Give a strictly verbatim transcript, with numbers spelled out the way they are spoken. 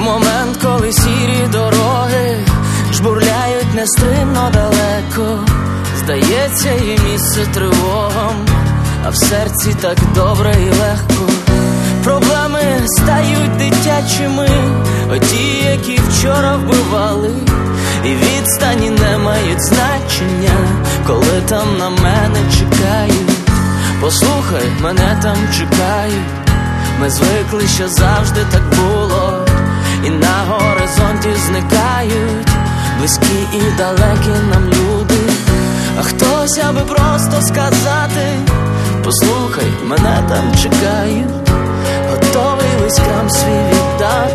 момент, коли сірі дороги жбурляють нестримно далеко, здається, є місце тривогам, а в серці так добре і легко. Проблеми стають дитячими, оті, які вчора вбивали, і відстані не мають значення, коли там на мене чекають. Послухай, мене там чекають. Ми звикли, що завжди так було, і на горизонті зникають близькі і далекі нам люди. А хтось, аби просто сказати: послухай, мене там чекають, готовий весь крам свій віддати.